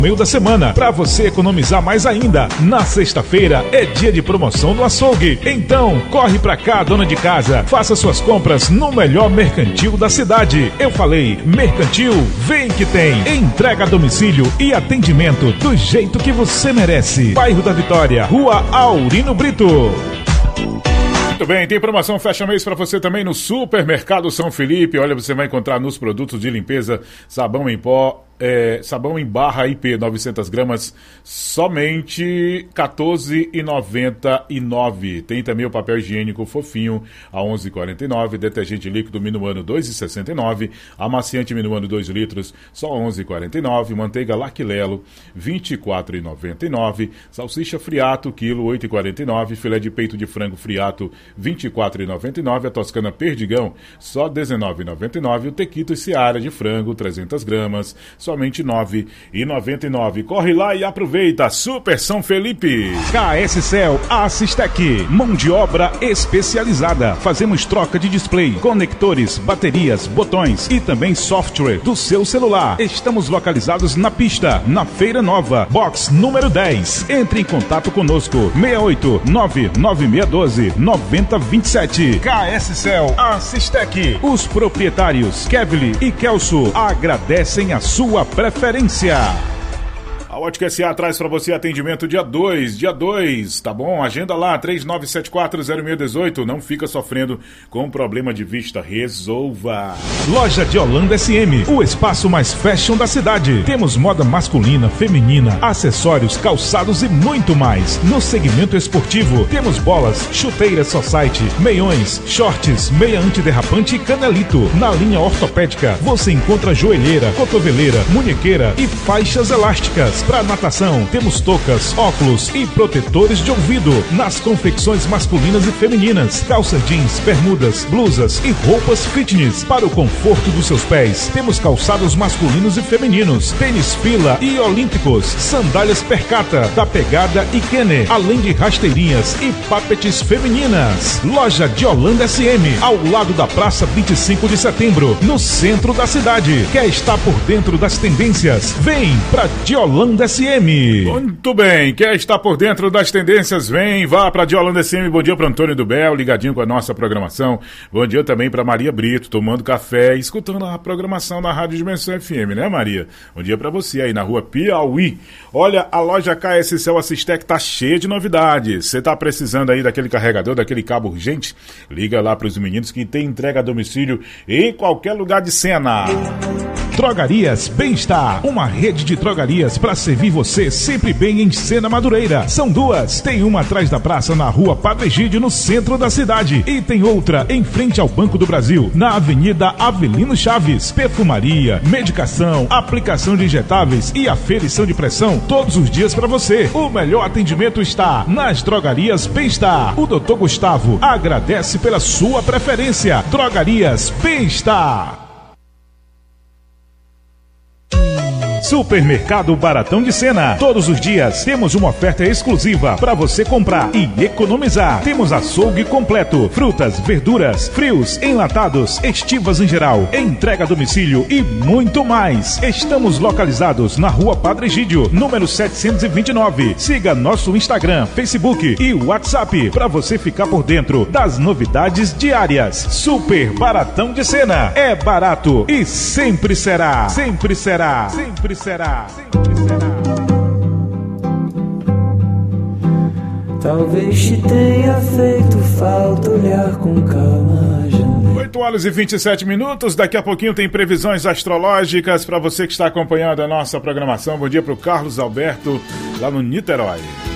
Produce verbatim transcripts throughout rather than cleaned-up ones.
meio da semana, para você economizar mais ainda. Na sexta-feira é dia de promoção no açougue. Então, corre pra cá, dona de casa. Faça suas compras no melhor mercantil da cidade. Eu falei, mercantil, vem que tem. Entrega a domicílio e atendimento do jeito que você merece. Bairro da Vitória, Rua Aurino Brito. Muito bem, tem promoção fecha mês para você também no Supermercado São Felipe. Olha, você vai encontrar nos produtos de limpeza sabão em pó, É, sabão em barra I P novecentas gramas, somente quatorze reais e noventa e nove centavos. Tem também o papel higiênico fofinho a onze reais e quarenta e nove centavos, detergente líquido Minuano dois reais e sessenta e nove centavos, amaciante Minuano dois litros só onze reais e quarenta e nove centavos, manteiga Lactilelo vinte e quatro reais e noventa e nove centavos, salsicha Friato quilo oito reais e quarenta e nove centavos, filé de peito de frango Friato vinte e quatro reais e noventa e nove centavos, a toscana Perdigão só dezenove reais e noventa e nove centavos, o tequito e Seara de frango trezentas gramas somente nove reais e noventa e nove centavos. Corre lá e aproveita. Super São Felipe. K S Cell Assistec, mão de obra especializada. Fazemos troca de display, conectores, baterias, botões e também software do seu celular. Estamos localizados na pista, na Feira Nova, box número dez. Entre em contato conosco, seis oito nove nove seis um dois nove zero dois sete. K S Cell Assistec. Os proprietários Kevly e Kelso agradecem a sua preferência. A Ótica S A traz para você atendimento dia dois, dia dois, tá bom? Agenda lá, três nove sete quatro zero seis um oito, não fica sofrendo com problema de vista, resolva. Loja de Holanda S M, o espaço mais fashion da cidade. Temos moda masculina, feminina, acessórios, calçados e muito mais. No segmento esportivo, temos bolas, chuteiras society, meiões, shorts, meia antiderrapante e canelito. Na linha ortopédica, você encontra joelheira, cotoveleira, munhequeira e faixas elásticas. Para natação, temos toucas, óculos e protetores de ouvido. Nas confecções masculinas e femininas, calça jeans, bermudas, blusas e roupas fitness. Para o conforto dos seus pés, temos calçados masculinos e femininos, tênis fila e olímpicos, sandálias Percata, da Pegada e Kenner, além de rasteirinhas e papetes femininas. Loja de Holanda S M, ao lado da Praça vinte e cinco de Setembro, no centro da cidade. Quer estar por dentro das tendências? Vem pra de Holanda S M. Muito bem, quer estar por dentro das tendências? Vem, vá para de Holanda S M. Bom dia para Antônio do Bel, ligadinho com a nossa programação. Bom dia também para Maria Brito, tomando café e escutando a programação da Rádio Dimensão F M, né, Maria? Bom dia para você aí na rua Piauí. Olha, a loja K S Cell Assistec tá cheia de novidades. Você tá precisando aí daquele carregador, daquele cabo urgente? Liga lá para os meninos que tem entrega a domicílio em qualquer lugar de Sena. Drogarias Bem-Estar, uma rede de drogarias para servir você sempre bem em Sena Madureira. São duas, tem uma atrás da praça na rua Padre Egídio, no centro da cidade, e tem outra em frente ao Banco do Brasil, na Avenida Avelino Chaves. Perfumaria, medicação, aplicação de injetáveis e aferição de pressão todos os dias para você. O melhor atendimento está nas Drogarias Bem-Estar. O doutor Gustavo agradece pela sua preferência. Drogarias Bem-Estar. Supermercado Baratão de Sena. Todos os dias temos uma oferta exclusiva para você comprar e economizar. Temos açougue completo, frutas, verduras, frios, enlatados, estivas em geral, entrega a domicílio e muito mais. Estamos localizados na rua Padre Egídio, número setecentos e vinte e nove. Siga nosso Instagram, Facebook e WhatsApp para você ficar por dentro das novidades diárias. Super Baratão de Sena. É barato e sempre será. Sempre será. Sempre será, sempre será. Talvez te tenha feito falta olhar com calma. oito horas e vinte e sete minutos, daqui a pouquinho tem previsões astrológicas para você que está acompanhando a nossa programação. Bom dia para o Carlos Alberto, lá no Niterói.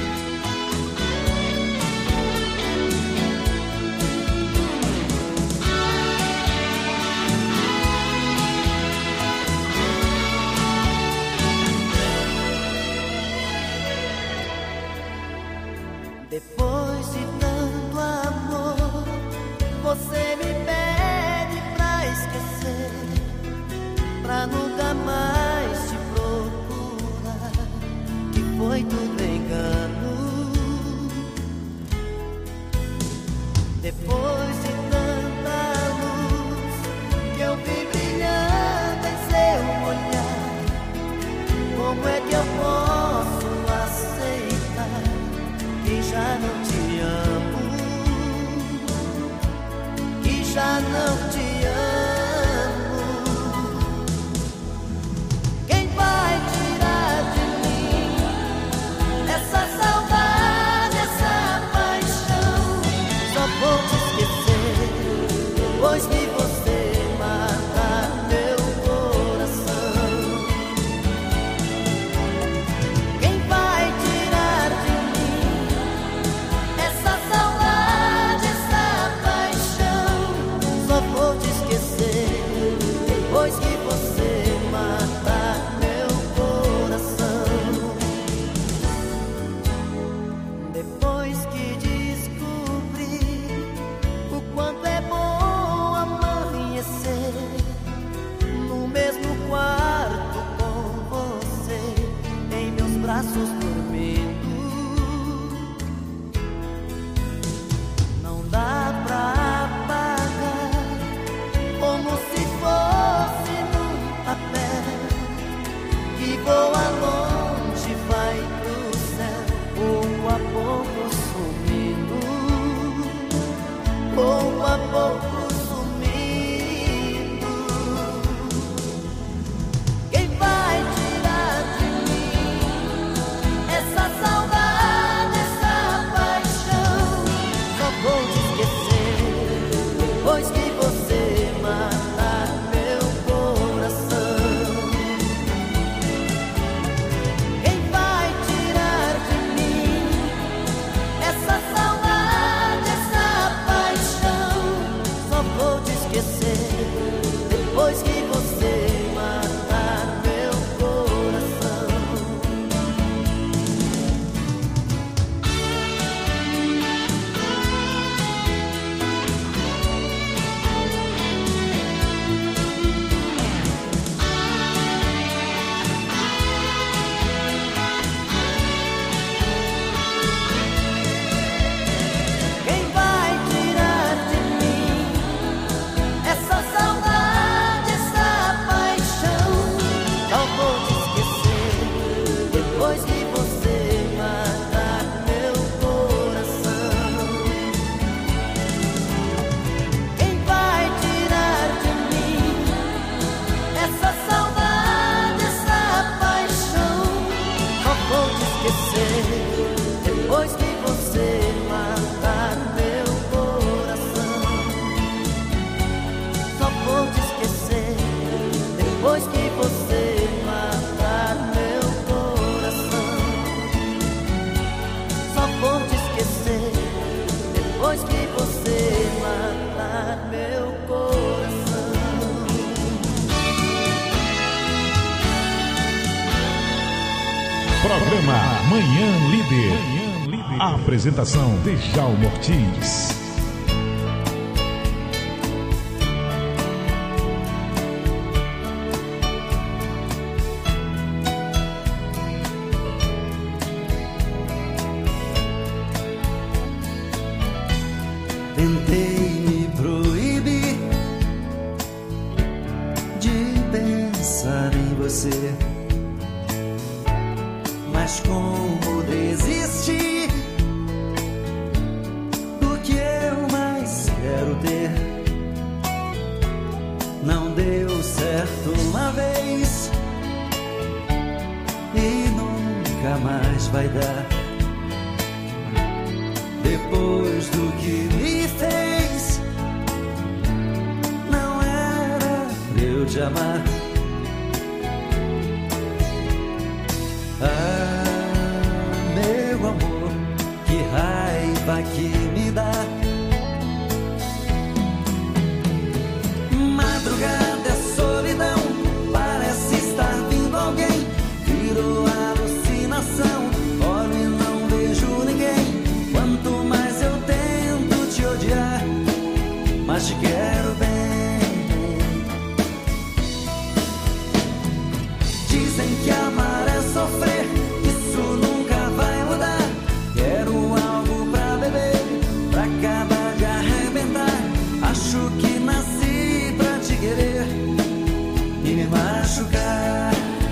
Depois de tanto amor, você me pede pra esquecer, pra nunca mais te procurar, que foi tudo engano. Depois de tanta luz que eu vi brilhando em seu olhar, como é que eu posso braços dormindo. Não dá pra apagar, como se fosse num papel que voa longe, vai pro céu, pouco a pouco sumindo, pouco a pouco. Pois que você mata meu coração, quem vai tirar de mim essa saudade, essa paixão? Só vou te esquecer depois que você matar meu coração. Depois que você matar meu coração, só vou te esquecer. Depois que você matar meu coração, só vou te esquecer. Depois que você matar meu coração. Programa Manhã Líder. Manhã Líder. A apresentação Djalma Ortiz. Tentei me proibir de pensar em você, mas como desistir do que eu mais quero ter? Não deu certo uma vez e nunca mais vai dar. Depois do que me fez, não era pra eu te amar. Ah, meu amor, que raiva que me dá. Madrugada é solidão, parece estar vindo alguém. Virou alucinação, olho e não vejo ninguém. Quanto mais eu tento te odiar, mas te quero bem. Dizem que amar é sofrer, isso nunca vai mudar. Quero algo pra beber, pra acabar de arrebentar. Acho que nasci pra te querer e me machucar,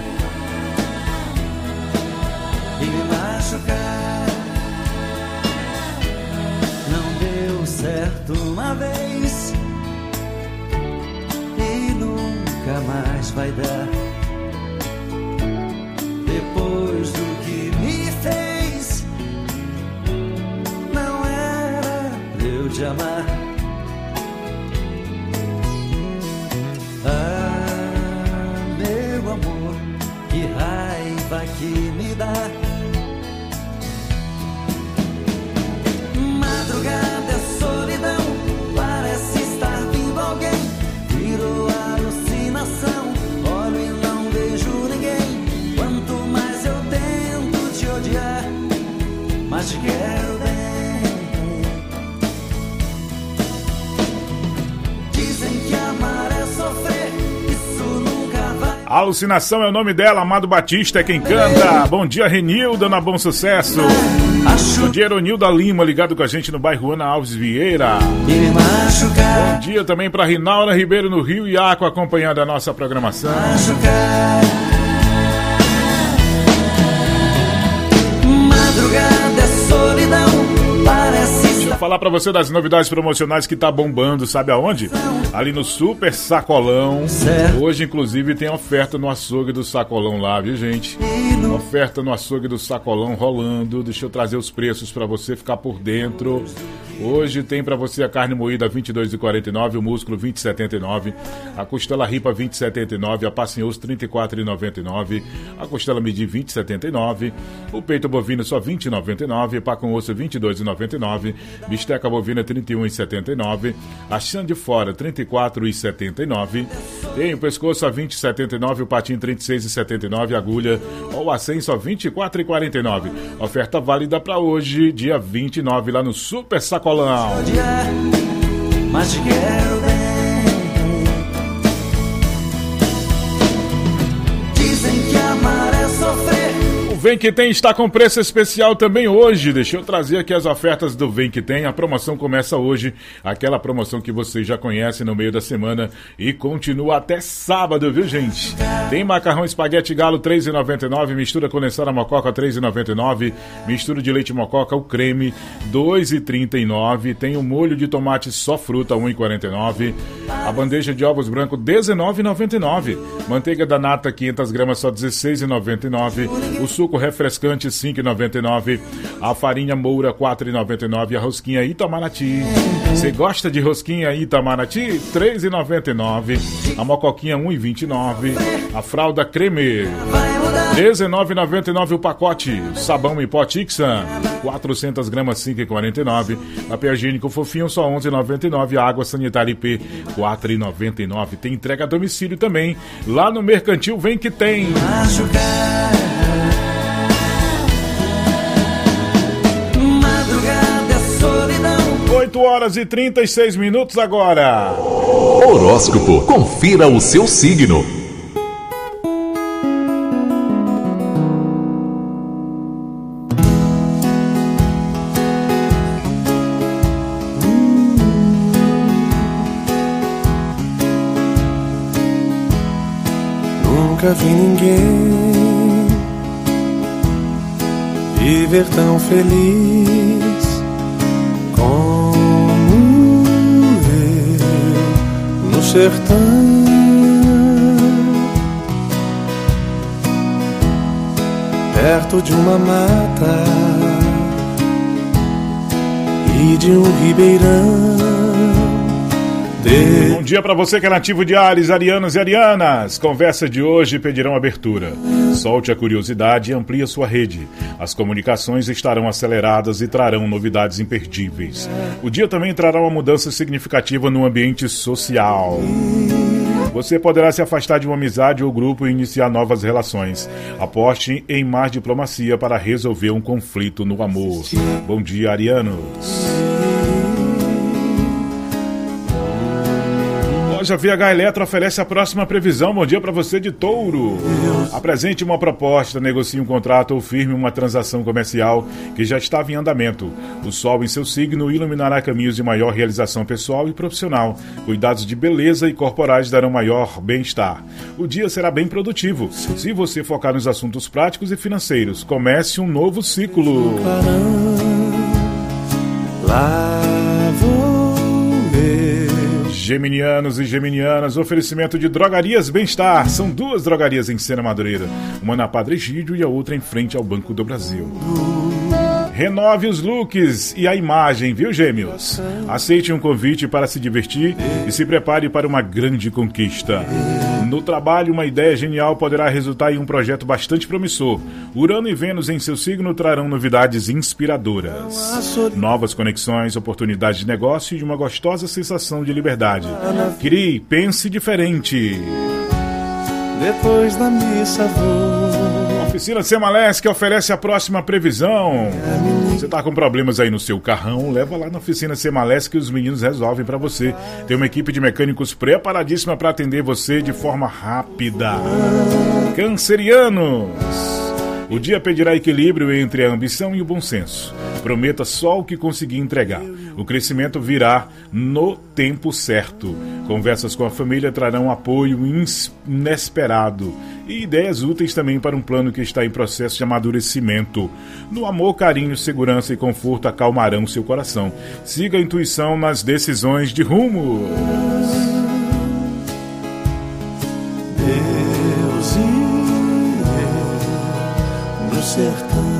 e me machucar. Não deu certo uma vez e nunca mais vai dar. Depois do que me fez, não era pra eu te amar. Ah, meu amor, que raiva que me dá. Madrugada é solidão, parece estar vindo alguém. Virou alucinação, olho e não vejo ninguém. Quanto mais eu tento te odiar, mas te quero bem. Dizem que amar é sofrer, isso nunca vai. Alucinação é o nome dela, Amado Batista é quem canta. Bom dia, Renilda, na Bom Sucesso. Bom dia, Eronilda Lima, ligado com a gente no bairro Ana Alves Vieira. Bom dia também para Rinalda Ribeiro no Rio Iaco, acompanhando a nossa programação. Madrugada é solidão, parece. Deixa eu falar pra você das novidades promocionais que tá bombando, sabe aonde? Ali no Super Sacolão. Hoje, inclusive, tem oferta no açougue do Sacolão lá, viu, gente? Oferta no açougue do Sacolão rolando. Deixa eu trazer os preços pra você ficar por dentro. Hoje tem pra você a carne moída vinte e dois reais e quarenta e nove centavos, o músculo vinte e setenta e nove centavos, a costela ripa vinte e setenta e nove centavos, a passinhoso trinta e quatro reais e noventa e nove centavos, a costela midi vinte e setenta e nove centavos, o peito bovino só vinte e noventa e nove centavos, pá com osso vinte e dois reais e noventa e nove centavos, bisteca bovina trinta e um reais e setenta e nove centavos, a chã de fora trinta e quatro reais e setenta e nove centavos, tem o pescoço a vinte reais e setenta e nove centavos, o patinho trinta e seis reais e setenta e nove centavos, a agulha ou a cem só vinte e quatro reais e quarenta e nove centavos. Oferta válida para hoje, dia vinte e nove, lá no Super Sacolão. Mas te quero bem. Dizem que amar é sofrer. O Vem Que Tem está com preço especial também hoje. Deixa eu trazer aqui as ofertas do Vem Que Tem. A promoção começa hoje, aquela promoção que vocês já conhecem no meio da semana e continua até sábado, viu, gente? Tem macarrão espaguete galo três reais e noventa e nove centavos, mistura condensada mococa três reais e noventa e nove centavos, mistura de leite mococa, o creme dois reais e trinta e nove centavos, tem o molho de tomate só fruta um real e quarenta e nove centavos, a bandeja de ovos branco dezenove reais e noventa e nove centavos, manteiga da nata quinhentas gramas só dezesseis reais e noventa e nove centavos, o suco refrescante cinco reais e noventa e nove centavos, a farinha moura quatro reais e noventa e nove centavos, a rosquinha Itamaraty. Você gosta de rosquinha Itamaraty? três reais e noventa e nove centavos, a mocoquinha um real e vinte e nove centavos, a fralda creme dezenove reais e noventa e nove centavos o pacote, sabão em pó Tixan quatrocentas gramas cinco reais e quarenta e nove centavos, papel higiênico fofinho só onze reais e noventa e nove centavos, a água sanitária I P quatro reais e noventa e nove centavos. Tem entrega a domicílio também lá no Mercantil Vem Que Tem. oito horas e trinta e seis minutos agora. Horóscopo. Confira o seu signo. Nunca vi ninguém viver tão feliz como eu no sertão. Perto de uma mata e de um ribeirão. Bom dia pra você que é nativo de Ares, arianos e arianas. Conversa de hoje pedirão abertura. Solte a curiosidade e amplie a sua rede. As comunicações estarão aceleradas e trarão novidades imperdíveis. O dia também trará uma mudança significativa no ambiente social. Você poderá se afastar de uma amizade ou grupo e iniciar novas relações. Aposte em mais diplomacia para resolver um conflito no amor. Bom dia, arianos. Loja V H Eletro oferece a próxima previsão. Bom dia para você de Touro. Apresente uma proposta, negocie um contrato ou firme uma transação comercial que já estava em andamento. O sol em seu signo iluminará caminhos de maior realização pessoal e profissional. Cuidados de beleza e corporais darão maior bem-estar. O dia será bem produtivo. Se você focar nos assuntos práticos e financeiros, comece um novo ciclo. Lá vou eu. Geminianos e geminianas, oferecimento de Drogarias Bem-Estar. São duas drogarias em Sena Madureira, uma na Padre Egídio e a outra em frente ao Banco do Brasil. Renove os looks e a imagem, viu, gêmeos? Aceite um convite para se divertir e se prepare para uma grande conquista. No trabalho, uma ideia genial poderá resultar em um projeto bastante promissor. Urano e Vênus em seu signo trarão novidades inspiradoras. Novas conexões, oportunidades de negócio e uma gostosa sensação de liberdade. Crie, pense diferente. Depois da missa vou. Oficina Semalesc oferece a próxima previsão. Você tá com problemas aí no seu carrão? Leva lá na Oficina Semalesc que os meninos resolvem para você. Tem uma equipe de mecânicos preparadíssima para atender você de forma rápida. Cancerianos, o dia pedirá equilíbrio entre a ambição e o bom senso. Prometa só o que conseguir entregar. O crescimento virá no tempo certo. Conversas com a família trarão apoio inesperado e ideias úteis também para um plano que está em processo de amadurecimento. No amor, carinho, segurança e conforto acalmarão seu coração. Siga a intuição nas decisões de rumos. Deus irá no sertão.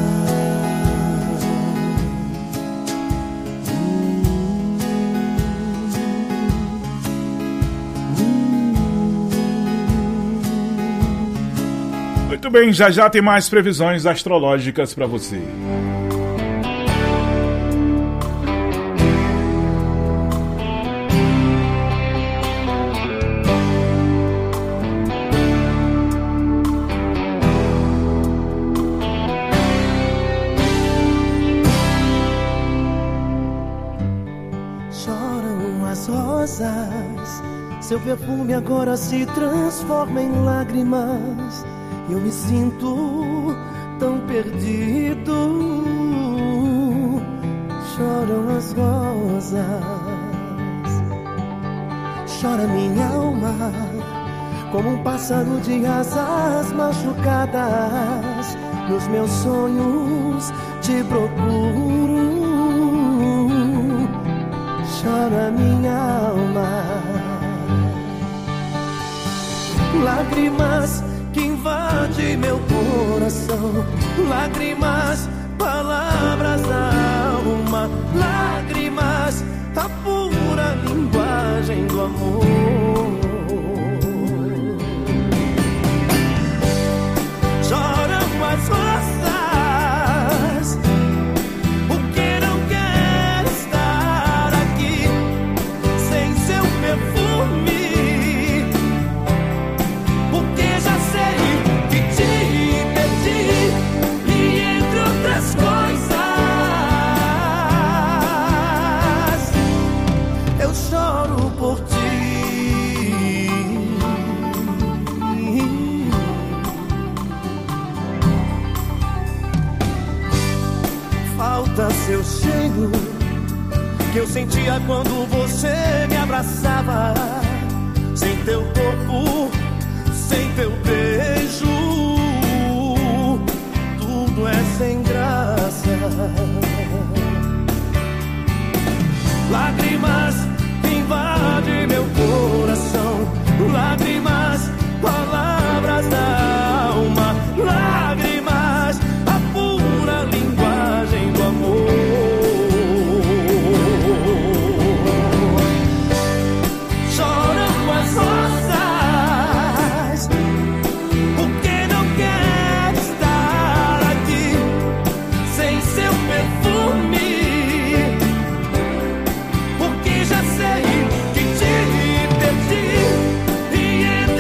Muito bem, já já tem mais previsões astrológicas para você. Choram as rosas, seu perfume agora se transforma em lágrimas. Eu me sinto tão perdido. Choram as rosas, chora minha alma, como um pássaro de asas machucadas. Nos meus sonhos te procuro. Chora minha alma, lágrimas que invade meu coração, lágrimas, palavras da alma, lágrimas, a pura linguagem do amor. Choram as rosas, porque não quero estar aqui sem seu perfume. Falta seu cheiro que eu sentia quando você me abraçava. Sem teu corpo, sem teu beijo, tudo é sem graça. Lágrimas invadem meu coração, lágrimas, palavras da alma, lágrimas, a pura linguagem do amor. Choram as rosas, porque não quero estar aqui sem seu perfume. Porque já sei que te perdi e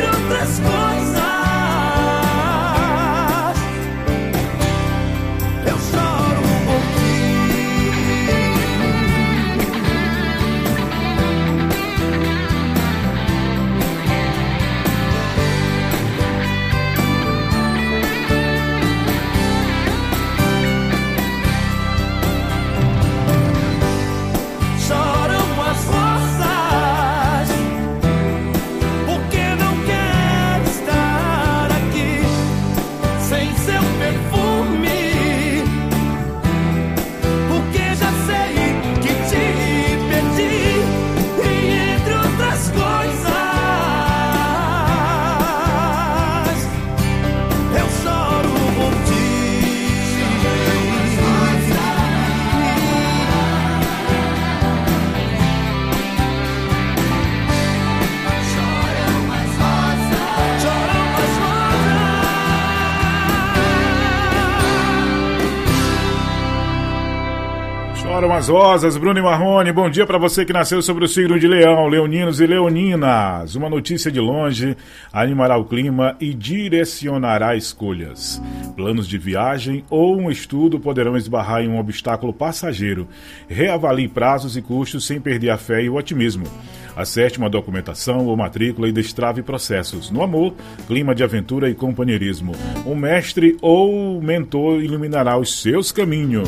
Choram as rosas, Bruno e Marrone. Bom dia para você que nasceu sobre o signo de Leão, leoninos e leoninas. Uma notícia de longe animará o clima e direcionará escolhas. Planos de viagem ou um estudo poderão esbarrar em um obstáculo passageiro. Reavalie prazos e custos sem perder a fé e o otimismo. Acerte uma documentação ou matrícula e destrave processos. No amor, clima de aventura e companheirismo. Um mestre ou mentor iluminará os seus caminhos.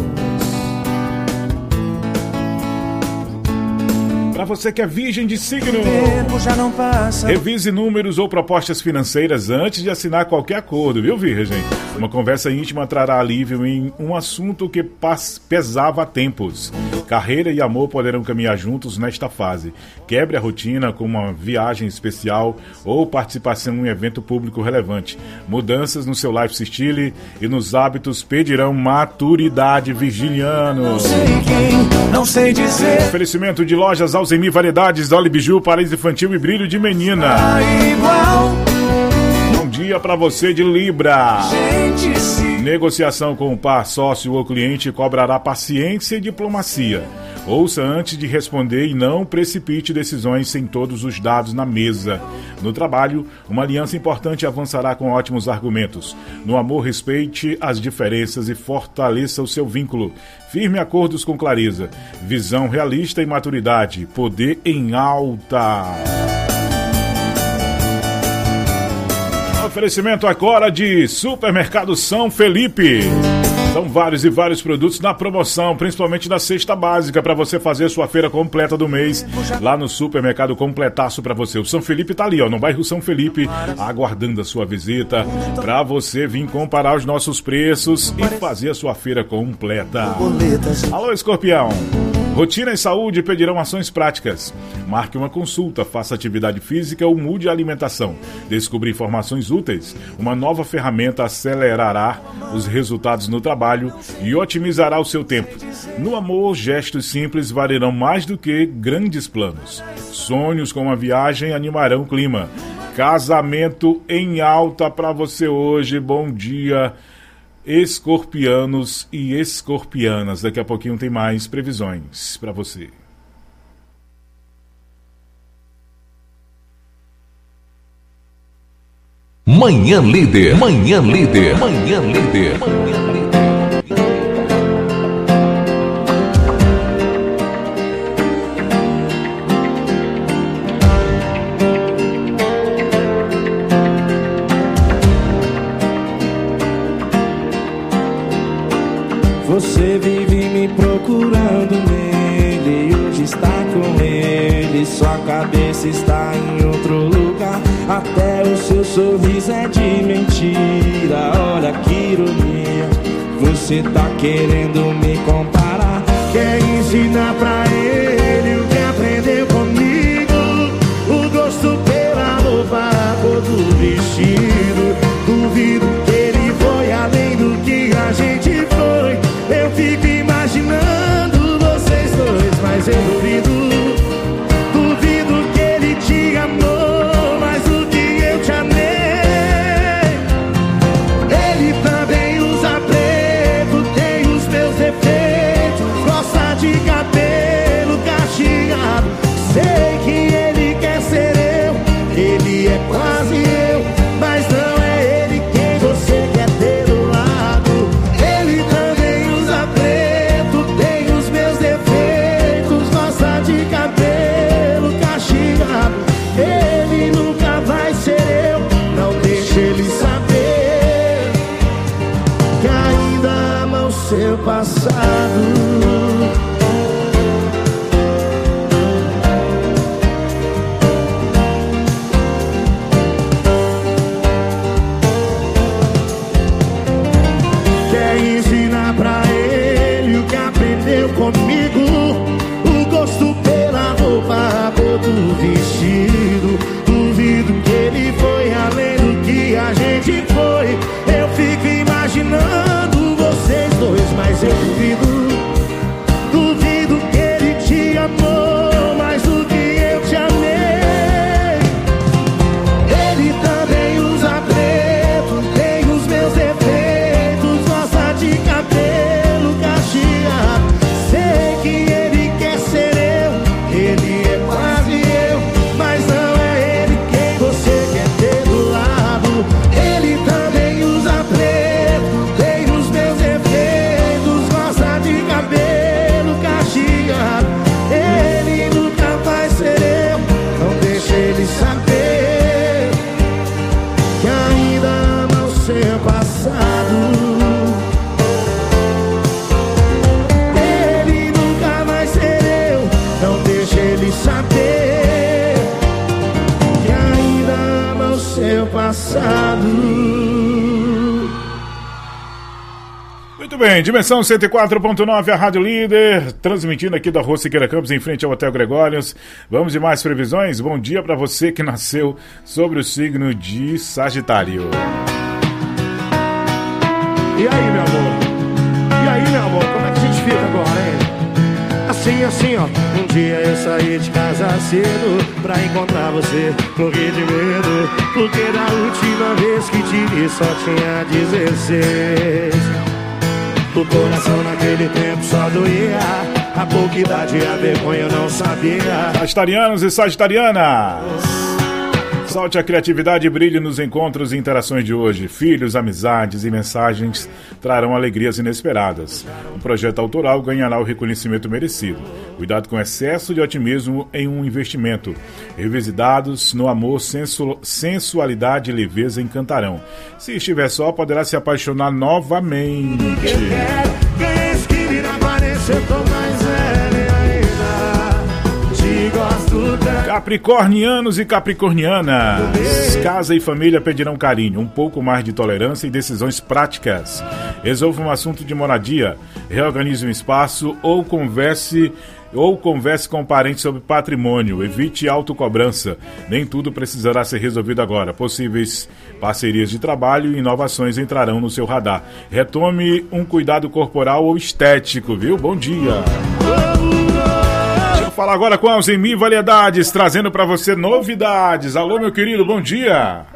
Para você que é virgem de signo, tempo já não passa. Revise números ou propostas financeiras antes de assinar qualquer acordo, viu, virgem? Uma conversa íntima trará alívio em um assunto que pesava há tempos. Carreira e amor poderão caminhar juntos nesta fase. Quebre a rotina com uma viagem especial ou participação em um evento público relevante. Mudanças no seu lifestyle e nos hábitos pedirão maturidade, virginiano. Não sei quem, não sei dizer. Oferecimento de lojas Alzemi Variedades, Dolly Biju, Paraíso Infantil e Brilho de Menina. Tá igual. Bom dia pra você de Libra. Gente, se... Negociação com o par, sócio ou cliente cobrará paciência e diplomacia. Ouça antes de responder e não precipite decisões sem todos os dados na mesa. No trabalho, uma aliança importante avançará com ótimos argumentos. No amor, respeite as diferenças e fortaleça o seu vínculo. Firme acordos com clareza. Visão realista e maturidade. Poder em alta. Oferecimento agora de Supermercado São Felipe. São vários e vários produtos na promoção, principalmente na cesta básica, para você fazer sua feira completa do mês lá no Supermercado Completaço para você. O São Felipe tá ali, ó, no bairro São Felipe, aguardando a sua visita, para você vir comparar os nossos preços e fazer a sua feira completa. Alô, Escorpião! Rotina e saúde pedirão ações práticas. Marque uma consulta, faça atividade física ou mude a alimentação. Descubra informações úteis. Uma nova ferramenta acelerará os resultados no trabalho e otimizará o seu tempo. No amor, gestos simples valerão mais do que grandes planos. Sonhos com uma viagem animarão o clima. Casamento em alta para você hoje. Bom dia, escorpianos e escorpianas. Daqui a pouquinho tem mais previsões para você. Manhã Líder, Manhã Líder, Manhã Líder, Manhã Líder. Você vive me procurando nele, hoje está com ele, sua cabeça está em outro lugar, até o seu sorriso é de mentira, olha que ironia, você tá querendo me comparar, quer ensinar pra ele o que aprendeu comigo, o gosto pela roupa, a cor do vestido, duvido que ele foi além do que a gente foi. Eu fico imaginando vocês dois, mas eu duvido, duvido que ele te amou mais do que eu te amei. Ele também usa preto, tem os meus defeitos, gosta de cabelo cacheado. Sei que ele quer ser eu, ele é quase eu, mas não é ele quem você quer ter do lado. Ele também usa preto, tem os meus defeitos, gosta de cabelo cacheado. Ele nunca vai ser eu, não deixe ele saber que ainda ama o seu passado. Comigo, o gosto pela roupa, a cor do vestido, duvido que ele foi além do que a gente foi. Eu fico imaginando vocês dois, mas eu duvido, duvido Muito bem, dimensão cento e quatro ponto nove, a Rádio Líder, transmitindo aqui da Rua Siqueira Campos, em frente ao Hotel Gregórios. Vamos de mais previsões? Bom dia para você que nasceu sobre o signo de Sagitário. E aí, meu amor? E aí, meu amor? Como é que a gente fica agora, hein? Assim, assim, ó. Um dia eu saí de casa cedo pra encontrar você. Morri de medo, porque da última vez que te vi só tinha dezesseis. O coração naquele tempo só doía. A pouca idade e a vergonha eu não sabia. Sagitarianos e sagitarianas, solte a criatividade e brilhe nos encontros e interações de hoje. Filhos, amizades e mensagens trarão alegrias inesperadas. O projeto autoral ganhará o reconhecimento merecido. Cuidado com excesso de otimismo em um investimento. Revisitados no amor, sensu- sensualidade e leveza encantarão. Se estiver só, poderá se apaixonar novamente. Eu quero, ganhei que vir aparecer, eu tô mais velho ainda. Te gosto tanto. Capricornianos e capricornianas, casa e família pedirão carinho, um pouco mais de tolerância e decisões práticas. Resolva um assunto de moradia, reorganize um espaço ou converse ou converse com um parente sobre patrimônio. Evite autocobrança. Nem tudo precisará ser resolvido agora. Possíveis parcerias de trabalho e inovações entrarão no seu radar. Retome um cuidado corporal ou estético, viu? Bom dia. Deixa eu falar agora com a Alzemir Variedades, trazendo para você novidades. Alô, meu querido, bom dia.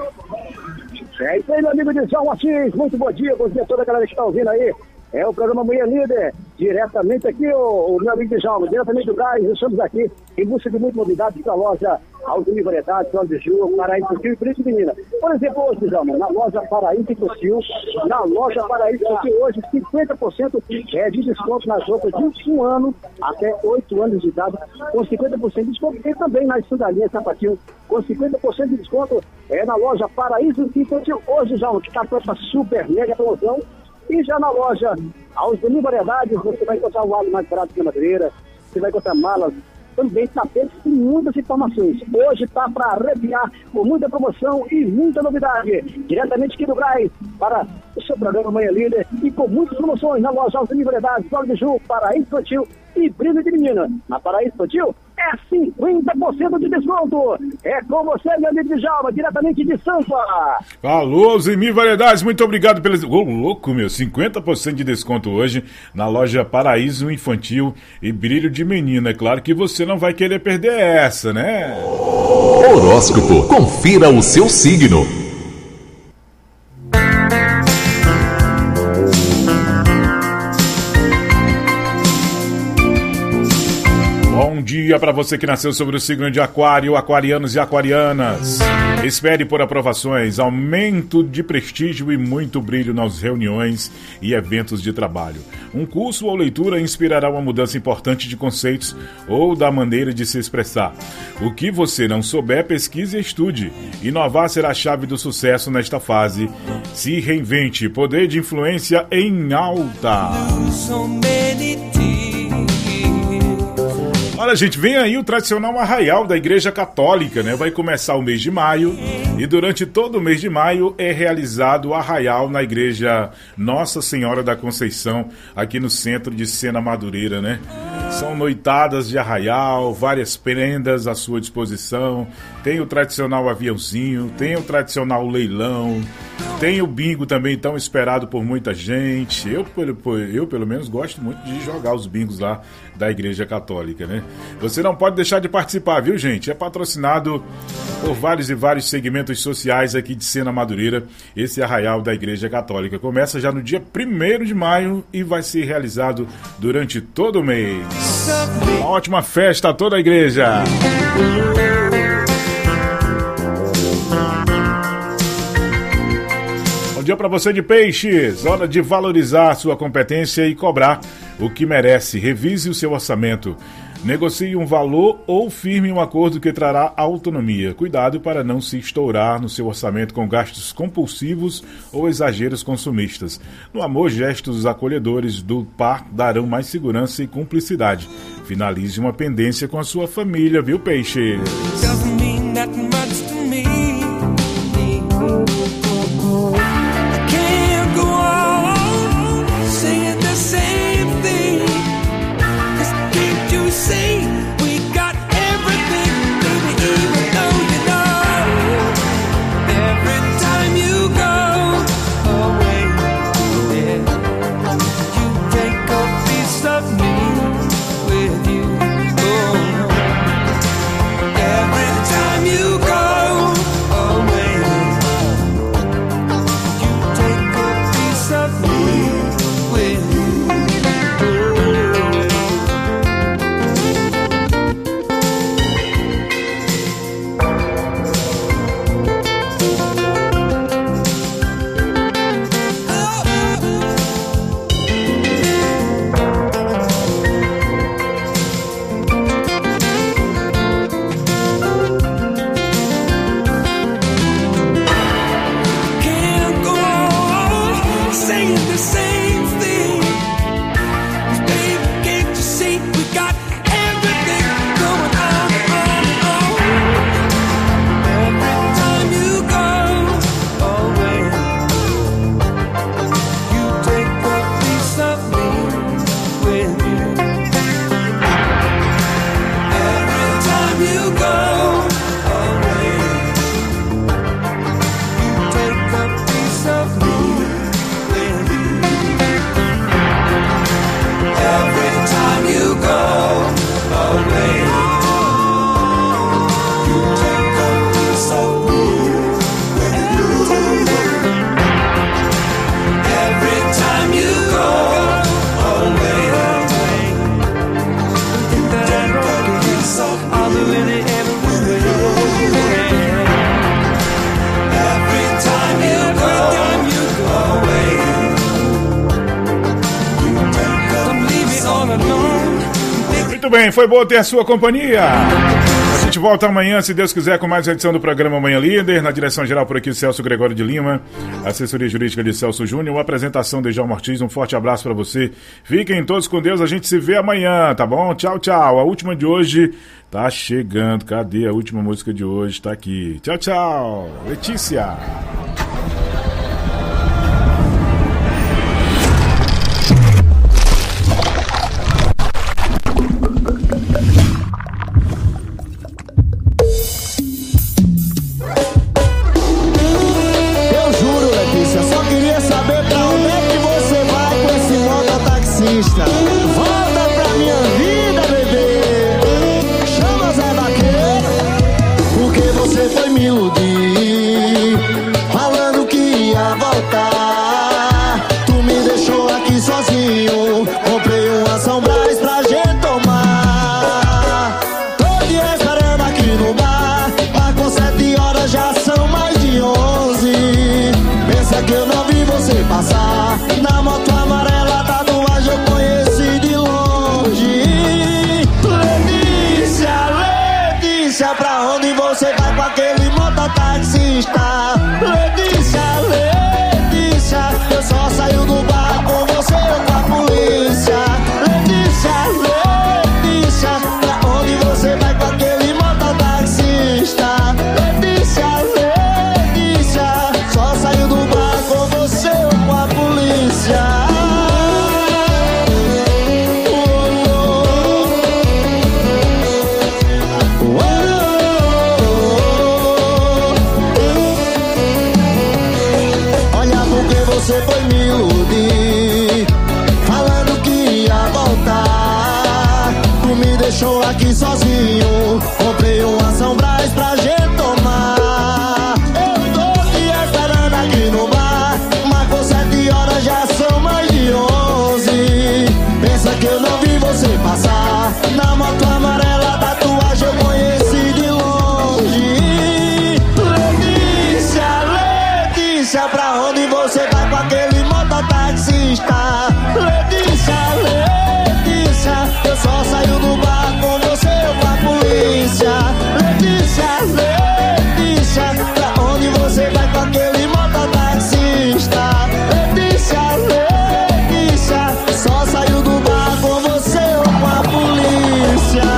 É isso aí, meu amigo de João Assis. Muito bom dia, bom dia a toda a galera que está ouvindo aí. É o programa Manhã Líder, diretamente aqui, o, o meu amigo de João, diretamente do Gás. Estamos aqui em busca de muitas novidades para a loja Alzemir Variedades, Óleo de Ju, Paraíso Infantil e Príncipe Menina. Por exemplo, hoje, João, na loja Paraíso Infantil, na loja Paraíso Infantil, hoje, cinquenta por cento é de desconto nas roupas de um ano até oito anos de idade, com cinquenta por cento de desconto, e também nas sandalinhas, sapatinhos, com cinquenta por cento de desconto é na loja Paraíso Infantil. Hoje, João, que está com essa super mega promoção. E já na loja Alzemir Variedades, você vai encontrar o alho mais barato de madeira, você vai encontrar malas, também tapetes e muitas informações. Hoje está para arrepiar, com muita promoção e muita novidade. Diretamente aqui do Braz, para o seu programa Manhã Líder, e com muitas promoções na loja Alzemir Variedades, Óleo de Ju, Paraíso Infantil e Brilho de Menina. Na Paraíso Infantil é cinquenta por cento de desconto. É com você, meu amigo de Djalma, diretamente de Sampa. Alô, Alzemir Variedades, muito obrigado pelos... Ô, louco, meu, cinquenta por cento de desconto hoje na loja Paraíso Infantil e Brilho de Menina. É claro que você não vai querer perder essa, né? Horóscopo, confira o seu signo. Bom dia para você que nasceu sobre o signo de Aquário, aquarianos e aquarianas. Espere por aprovações, aumento de prestígio e muito brilho nas reuniões e eventos de trabalho. Um curso ou leitura inspirará uma mudança importante de conceitos ou da maneira de se expressar. O que você não souber, pesquise e estude. Inovar será a chave do sucesso nesta fase. Se reinvente, poder de influência em alta. Olha, gente, vem aí o tradicional arraial da Igreja Católica, né? Vai começar o mês de maio e durante todo o mês de maio é realizado o arraial na Igreja Nossa Senhora da Conceição, aqui no centro de Sena Madureira, né? São noitadas de arraial, várias prendas à sua disposição, tem o tradicional aviãozinho, tem o tradicional leilão, tem o bingo também tão esperado por muita gente. Eu, eu pelo menos, gosto muito de jogar os bingos lá da Igreja Católica, né? Você não pode deixar de participar, viu, gente? É patrocinado por vários e vários segmentos sociais aqui de Sena Madureira, esse arraial da Igreja Católica. Começa já no dia primeiro de maio e vai ser realizado durante todo o mês. Uma ótima festa a toda a igreja! Bom dia para você de Peixes, hora de valorizar sua competência e cobrar o que merece. Revise o seu orçamento. Negocie um valor ou firme um acordo que trará autonomia. Cuidado para não se estourar no seu orçamento com gastos compulsivos ou exageros consumistas. No amor, gestos acolhedores do par darão mais segurança e cumplicidade. Finalize uma pendência com a sua família, viu, Peixe? Muito bem, foi bom ter a sua companhia. A gente volta amanhã, se Deus quiser, com mais uma edição do programa Manhã Líder. Na direção geral por aqui, Celso Gregório de Lima. Assessoria jurídica de Celso Júnior. Uma apresentação de Djalma Ortiz. Um forte abraço pra você. Fiquem todos com Deus. A gente se vê amanhã, tá bom? Tchau, tchau. A última de hoje tá chegando. Cadê a última música de hoje? Tá aqui. Tchau, tchau. Letícia. Volta pra minha vida, bebê. Chama Zé Vaqueiro, porque você foi me iludir, falando que ia voltar. Tu me deixou aqui sozinho, comprei uma São Brás pra gente tomar. Tô te esperando aqui no bar, marcou sete horas, já são mais de onze. Pensa que eu não vi você passar na moto amarela, tatuagem eu conheci de longe. Letícia, Letícia, pra onde você vai com aquele mototaxista? Letícia, Letícia, eu só saio do bar com você ou com a polícia. Letícia, Letícia, pra onde você vai com aquele mototaxista? Letícia, Letícia, só saio do bar com você ou com a polícia. Você foi me iludir, falando que ia voltar. Tu me deixou aqui sozinho, comprei uma São Brás pra gente tomar. Eu tô te esperando aqui no bar, marcou sete horas, já são mais de onze. Pensa que eu não vi você passar na moto amarela, tatuagem eu conheci de longe. Letícia, Letícia, pra onde você vai com aquele mototaxista? Letícia, Letícia, eu só saio do bar com você ou com a polícia. Letícia, Letícia, pra onde você vai com aquele mototaxista? Letícia, Letícia, só saio do bar com você ou com a polícia.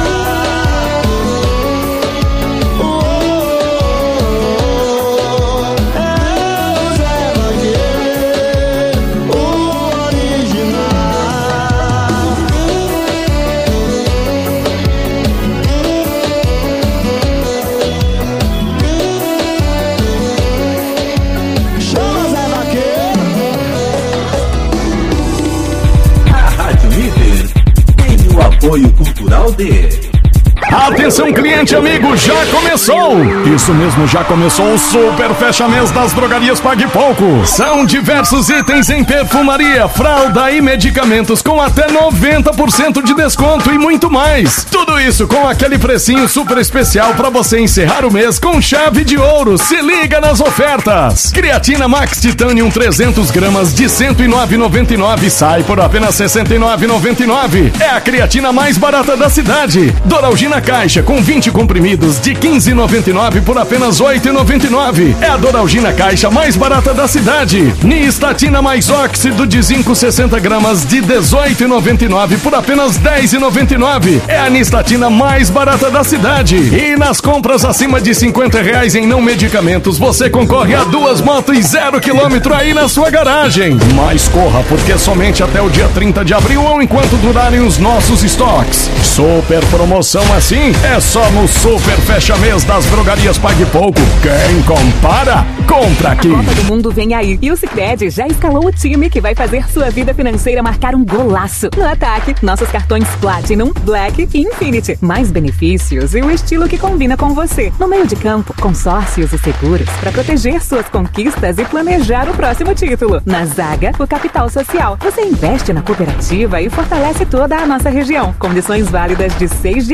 Apoio cultural de... Atenção, cliente amigo, já começou! Isso mesmo, já começou o Super Fecha Mês das Drogarias Pague Pouco. São diversos itens em perfumaria, fralda e medicamentos com até noventa por cento de desconto e muito mais. Tudo isso com aquele precinho super especial para você encerrar o mês com chave de ouro. Se liga nas ofertas! Creatina Max Titanium trezentos gramas de cento e nove reais e noventa e nove centavos sai por apenas sessenta e nove reais e noventa e nove centavos. É a creatina mais barata da cidade. Doralgina Caixa com vinte comprimidos de quinze reais e noventa e nove centavos por apenas oito reais e noventa e nove centavos. É a Doralgina Caixa mais barata da cidade. Nistatina mais óxido de zinco sessenta gramas de dezoito reais e noventa e nove centavos por apenas dez reais e noventa e nove centavos. É a Nistatina mais barata da cidade. E nas compras acima de cinquenta reais em não medicamentos, você concorre a duas motos zero quilômetro aí na sua garagem. Mas corra, porque somente até o dia trinta de abril ou enquanto durarem os nossos estoques. Super promoção assim é só no Super Fecha Mês das Drogarias Pague Pouco. Quem compara, compra aqui. A Copa do Mundo vem aí e o Sicredi já escalou o time que vai fazer sua vida financeira marcar um golaço. No ataque, nossos cartões Platinum, Black e Infinity. Mais benefícios e o estilo que combina com você. No meio de campo, consórcios e seguros para proteger suas conquistas e planejar o próximo título. Na zaga, o capital social. Você investe na cooperativa e fortalece toda a nossa região. Condições válidas de seis de abril a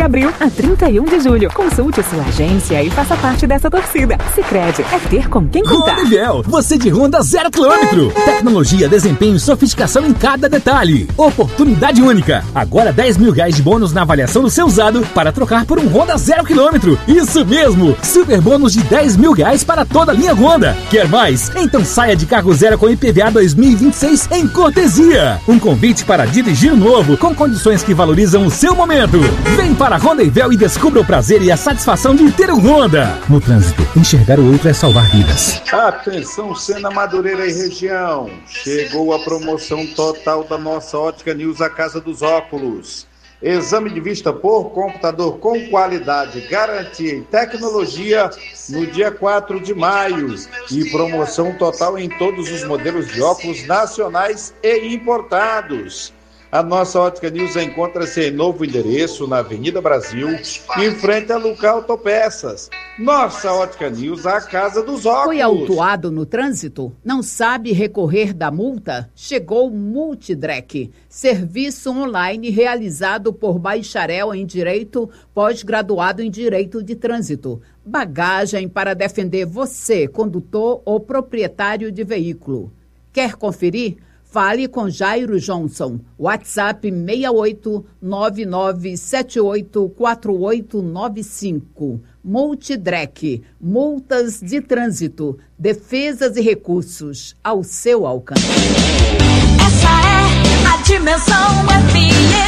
a trinta e um de julho. Consulte sua agência e faça parte dessa torcida. Sicredi, é ter com quem contar. Rondinvel, você de Honda zero quilômetro. Tecnologia, desempenho e sofisticação em cada detalhe. Oportunidade única. Agora dez mil reais de bônus na avaliação do seu usado para trocar por um Honda zero quilômetro. Isso mesmo, super bônus de dez mil reais para toda a linha Honda. Quer mais? Então saia de carro zero com I P V A dois mil e vinte e seis em cortesia. Um convite para dirigir novo com condições que valorizam o seu momento. Vem para Rondinvel e descubra o prazer e a satisfação de ter um Honda. No trânsito, enxergar o outro é salvar vidas. Atenção, Sena, Madureira e região. Chegou a promoção total da nossa Ótica News, a Casa dos Óculos. Exame de vista por computador com qualidade, garantia e tecnologia no dia quatro de maio. E promoção total em todos os modelos de óculos nacionais e importados. A nossa Ótica News encontra-se em novo endereço na Avenida Brasil, em frente a Luca Autopeças. Nossa Ótica News, a Casa dos Óculos. Foi autuado no trânsito? Não sabe recorrer da multa? Chegou o Multidrec, serviço online realizado por bacharel em Direito, pós-graduado em Direito de Trânsito. Bagagem para defender você, condutor ou proprietário de veículo. Quer conferir? Fale com Jairo Johnson. WhatsApp seis oito nove nove sete oito quatro oito nove cinco. Multidrec, multas de trânsito, defesas e recursos ao seu alcance. Essa é a Dimensão F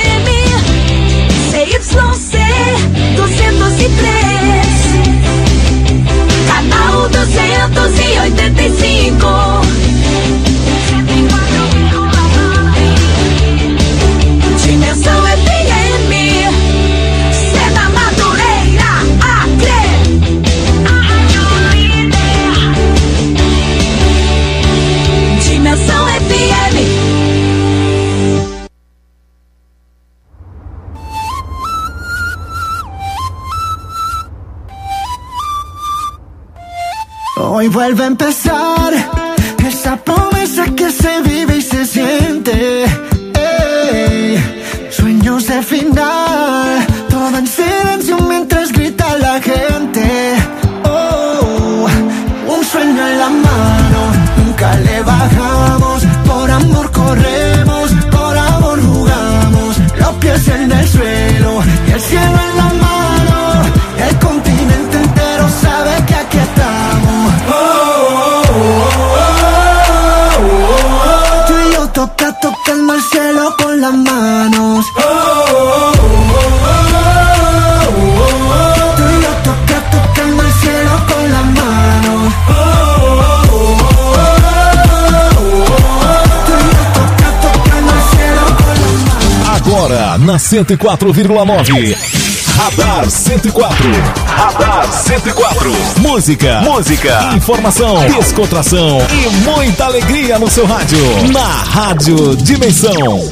M, C Y C duzentos e três, canal duzentos e oitenta e cinco. Dimensão F M, Sena, Madureira, Acre, Dimensão F M. Hoy vuelve a empezar esa promesa que se vive y se siente. Sueños de final, todo en silencio mientras grita la gente. Oh, un sueño en la mano, nunca le bajamos. Por amor corremos, por amor jugamos. Los pies en el suelo y el cielo en la mano. El continente entero sabe que aquí estamos. Oh, oh, oh, oh, oh, oh. Tú y yo toca, tocando el cielo con las manos. Oh, oh, oh, oh, oh, oh. Tú y yo toca, tocando el cielo con las manos. Oh, oh, oh, oh, oh, oh. Tú y yo toca, tocando el cielo con las manos. Agora na cento e quatro vírgula nove. Radar cento e quatro. Radar cento e quatro. Música, música, informação, descontração e muita alegria no seu rádio. Na Rádio Dimensão.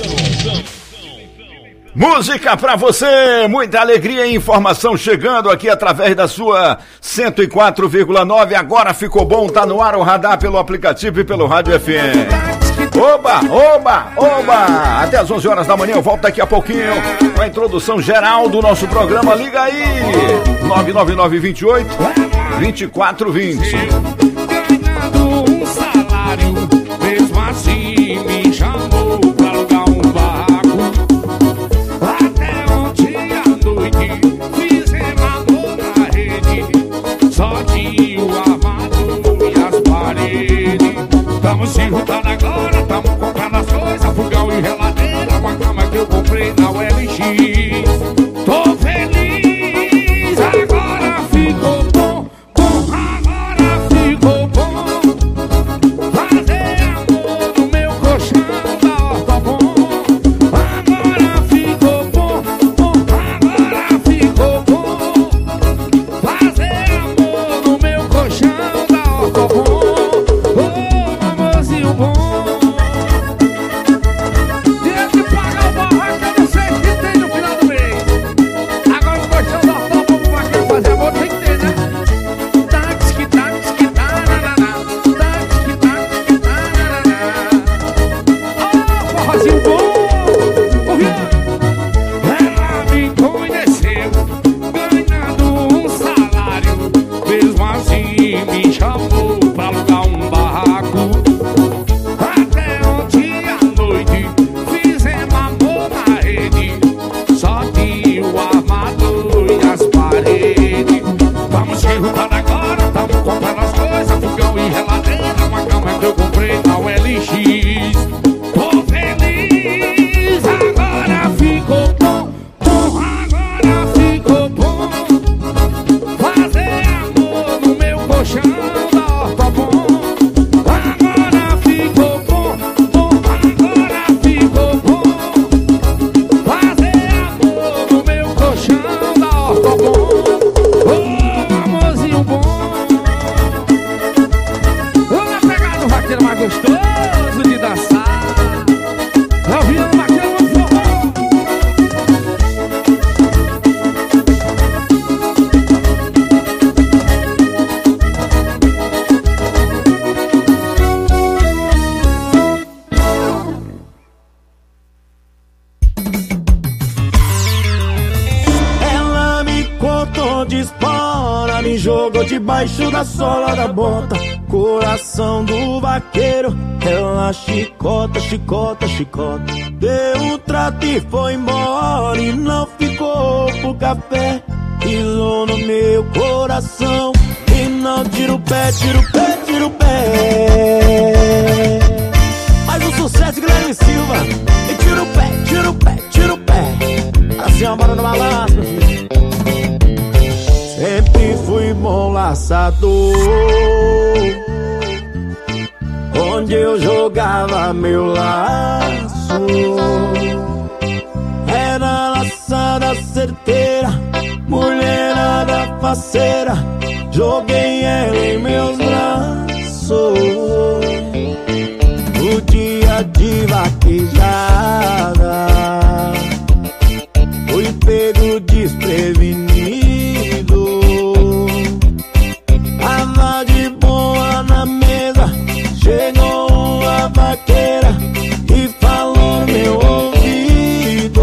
Música pra você, muita alegria e informação chegando aqui através da sua cento e quatro vírgula nove. Agora ficou bom, tá no ar o radar pelo aplicativo e pelo Rádio F M. Oba, oba, oba! Até às onze horas da manhã eu volto daqui a pouquinho com a introdução geral do nosso programa. Liga aí, nove nove nove dois oito dois quatro dois zero. Ganhando um salário, mesmo assim me chamou pra alugar um barraco. Até ontem à noite fizemos amor na rede, só tinha o armado e as paredes. Tamo se juntando agora, tamo comprando as coisas, fogão e geladeira, com a cama que eu comprei na U L X. Tô feliz, agora ficou bom, bom, agora ficou bom. Fazer amor no meu colchão da Ortobon. Agora ficou bom, bom, agora ficou bom. Fazer amor no meu colchão da Ortobon. Dinheiro de pagar o barraco, eu não sei o que tem no final do mês. de espora, me jogou debaixo da sola da bota. Coração do vaqueiro, ela chicota, chicota, chicota. Deu um trato e foi embora e não ficou pro café. Pisou no meu coração e não tira o pé, tira o pé, tira o pé. Mais um sucesso, Guilherme Silva. E tira o pé, tira o pé, tira o pé. Assim, ó, bora no balanço, meu filho. Sempre fui bom laçador, onde eu jogava meu laço. Era laçada certeira, mulherada faceira. Joguei ela em meus braços. O dia de vaquejada, fui pego desprevenido. Tava de boa na mesa, chegou uma vaqueira e falou no meu ouvido.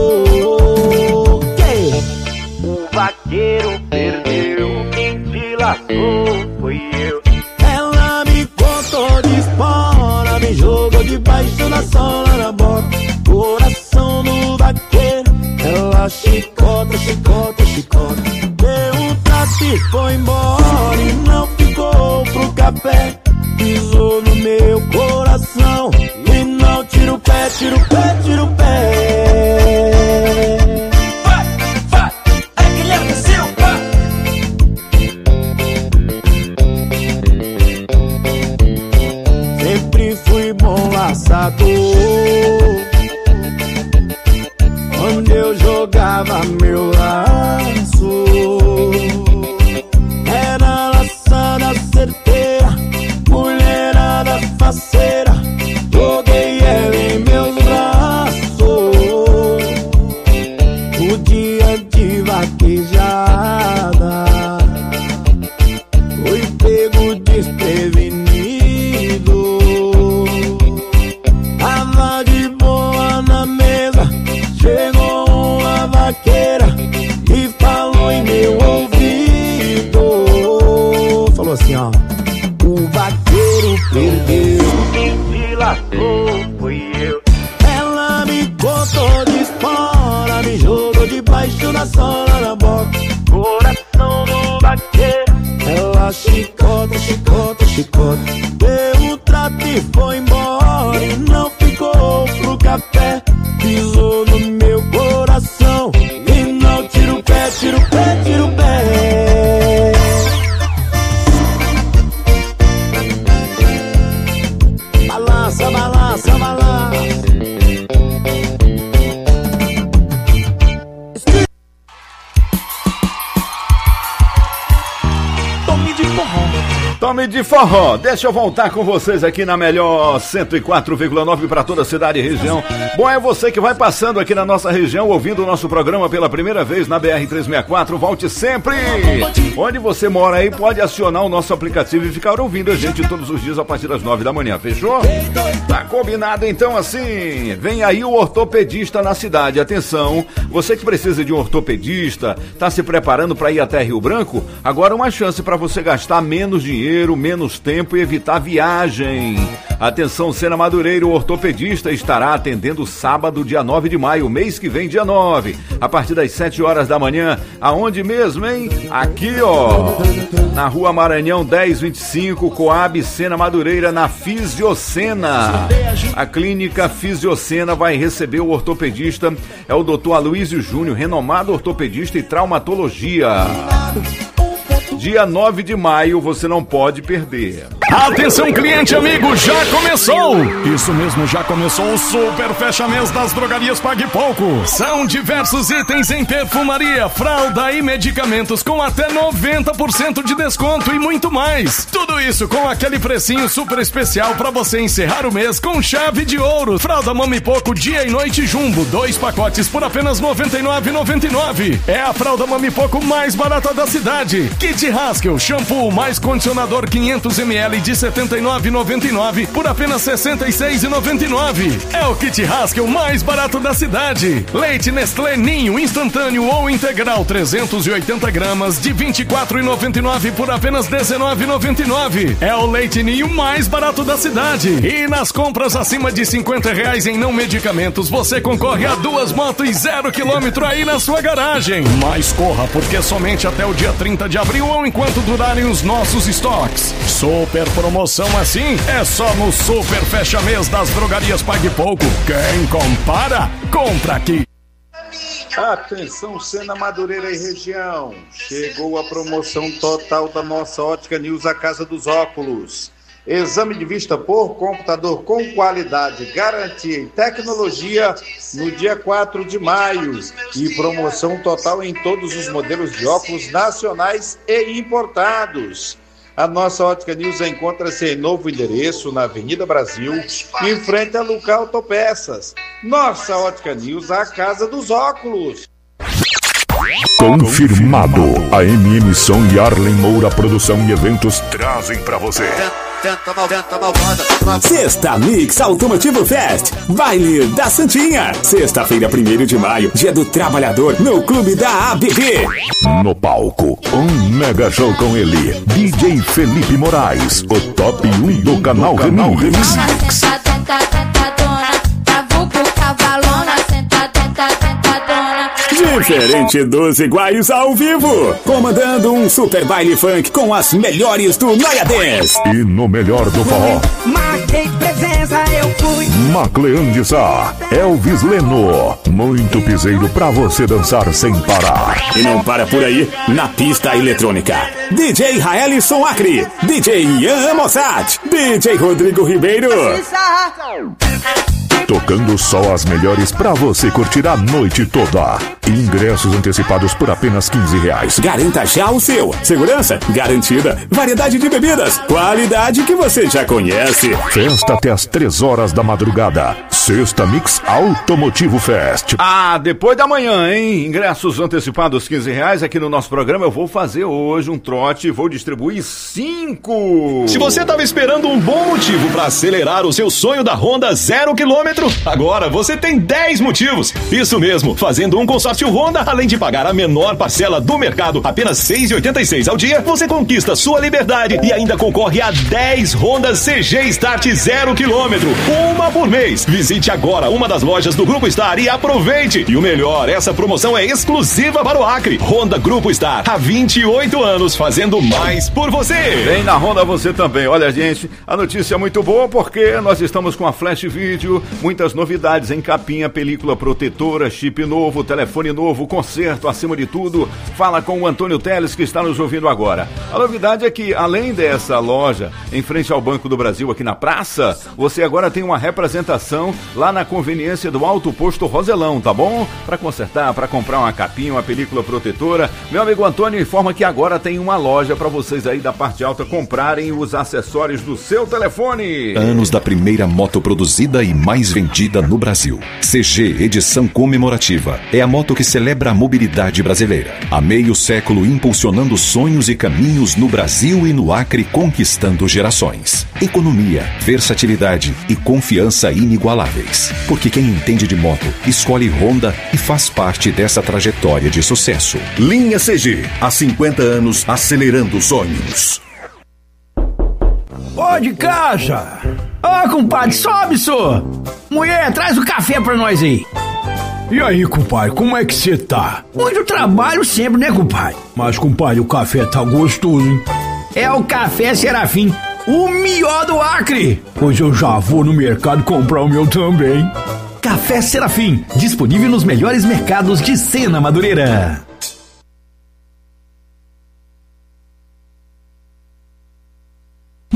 O vaqueiro perdeu, quem te lascou foi eu. Ela me contou de espora, me jogou debaixo da sola da bota. Coração do vaqueiro, ela chicota, chicota, chicota. Deu um trato e foi embora e não ficou pro café. Pisou no meu coração e não tira o pé, tira o pé, tira o pé. Vai, vai, é Guilherme Silva. Sempre fui bom laçador, onde eu jogava meu laço. Era laçada certeira, mulherada faceira. Joguei ela em meus braços. O dia de vaquejada, fui pego desprevenido. Tava de boa na mesa, chegou uma vaqueira e falou em meu ouvido. Falou assim, ó: o vaqueiro perdeu, quem te lascou foi eu. Ela me contou de espora, me jogou debaixo da sola da bota. Coração do vaqueiro, ela chicota, chicota, chicota. Deu um trato e foi embora e não ficou pro café. Pisou no meu coração e não tira o pé, tira o pé, tira o pé. Balança, balança, balança. Tome de forró. Tome de forró. Deixa eu voltar com vocês aqui na melhor cento e quatro vírgula nove para toda a cidade e região. Bom, é você que vai passando aqui na nossa região, ouvindo o nosso programa pela primeira vez na B R trezentos e sessenta e quatro. Volte sempre. Onde você mora aí, pode acionar o nosso aplicativo e ficar ouvindo a gente todos os dias a partir das nove da manhã. Fechou? Tá combinado então assim. Vem aí o ortopedista na cidade. Atenção, você que precisa de um ortopedista, tá se preparando para ir até Rio Branco? Agora uma chance para você gastar menos dinheiro, menos tempo e evitar viagem. Atenção, Sena Madureira, o ortopedista estará atendendo sábado, dia nove de maio, mês que vem, dia nove, a partir das sete horas da manhã. Aonde mesmo, hein? Aqui, ó, na Rua Maranhão dez vinte e cinco, Coab Sena Madureira, na Fisiocena. A clínica Fisiocena vai receber o ortopedista, é o doutor Aloysio Júnior, renomado ortopedista e traumatologia. Dia nove de maio, você não pode perder. Atenção, cliente amigo, já começou! Isso mesmo, já começou o super fecha-mês das drogarias Pague Pouco. São diversos itens em perfumaria, fralda e medicamentos com até noventa por cento de desconto e muito mais. Tudo isso com aquele precinho super especial para você encerrar o mês com chave de ouro. Fralda Mami Pouco dia e noite jumbo, dois pacotes por apenas noventa e nove reais e noventa e nove centavos. É a fralda Mami Pouco mais barata da cidade. Kit Haskell, shampoo mais condicionador quinhentos mililitros de setenta e nove reais e noventa e nove centavos por apenas sessenta e seis reais e noventa e nove centavos. É o kit Haskell mais barato da cidade. Leite Nestlé Ninho instantâneo ou integral trezentos e oitenta gramas de vinte e quatro reais e noventa e nove centavos por apenas dezenove reais e noventa e nove centavos. É o leite Ninho mais barato da cidade. E nas compras acima de cinquenta reais em não medicamentos, você concorre a duas motos zero quilômetro aí na sua garagem. Mas corra, porque somente até o dia trinta de abril ou enquanto durarem os nossos estoques. Super promoção assim é só no Super Fecha Mês das Drogarias Pague Pouco. Quem compara, compra aqui. Atenção, Sena Madureira e região. Chegou a promoção total da nossa Ótica News, a Casa dos Óculos. Exame de vista por computador com qualidade, garantia e tecnologia no dia quatro de maio. E promoção total em todos os modelos de óculos nacionais e importados. A nossa Ótica News encontra-se em novo endereço na Avenida Brasil, em frente a Lucar Autopeças. Nossa Ótica News, a Casa dos Óculos. Confirmado. A M M Som e Arlen Moura Produção e Eventos trazem pra você Sexta Mix Automotivo Fest, baile da Santinha. Sexta-feira, primeiro de maio, dia do trabalhador, no Clube da A B B. No palco, um mega show com ele, D J Felipe Moraes, o top um do canal Remix. Diferente dos iguais ao vivo, comandando um super baile funk com as melhores do Noia dez. E no melhor do forró, Marquei presença, eu fui. Maclean de Sá, Elvis Leno, muito piseiro pra você dançar sem parar. E não para por aí, na pista eletrônica, D J Raelison Acre, D J Ian Mossad, D J Rodrigo Ribeiro. Tocando só as melhores pra você curtir a noite toda. Ingressos antecipados por apenas quinze reais. Garanta já o seu. Segurança garantida. Variedade de bebidas. Qualidade que você já conhece. Festa até as três horas da madrugada. Sexta Mix Automotivo Fest. Ah, depois da manhã, hein? Ingressos antecipados quinze reais. Aqui no nosso programa eu vou fazer hoje um trote e vou distribuir cinco. Se você estava esperando um bom motivo para acelerar o seu sonho da Honda zero quilômetro, agora você tem dez motivos. Isso mesmo, fazendo um consórcio Honda, além de pagar a menor parcela do mercado, apenas seis reais e oitenta e seis centavos ao dia, você conquista sua liberdade e ainda concorre a dez Honda C G Start zero quilômetro, uma por mês. Visite agora uma das lojas do Grupo Star e aproveite. E o melhor, essa promoção é exclusiva para o Acre. Honda Grupo Star, há vinte e oito anos, fazendo mais por você. Vem na Honda você também. Olha, gente, a notícia é muito boa porque nós estamos com a Flash Video. Muitas novidades em capinha, película protetora, chip novo, telefone novo, conserto, acima de tudo. Fala com o Antônio Teles que está nos ouvindo agora. A novidade é que, além dessa loja, em frente ao Banco do Brasil, aqui na praça, você agora tem uma representação lá na conveniência do Alto Posto Roselão, tá bom? Para consertar, para comprar uma capinha, uma película protetora. Meu amigo Antônio informa que agora tem uma loja para vocês aí da parte alta comprarem os acessórios do seu telefone. Anos da primeira moto produzida e mais vendida no Brasil. C G Edição Comemorativa é a moto que celebra a mobilidade brasileira. Há meio século impulsionando sonhos e caminhos no Brasil e no Acre, conquistando gerações. Economia, versatilidade e confiança inigualáveis. Porque quem entende de moto escolhe Honda e faz parte dessa trajetória de sucesso. Linha C G, há cinquenta anos acelerando sonhos. Ô, de casa! Ô, compadre, sobe, só! Mulher, traz o café pra nós aí. E aí, compadre, como é que você tá? Muito trabalho sempre, né, compadre? Mas, compadre, o café tá gostoso, hein? É o Café Serafim, o melhor do Acre. Pois eu já vou no mercado comprar o meu também. Café Serafim, disponível nos melhores mercados de Sena Madureira.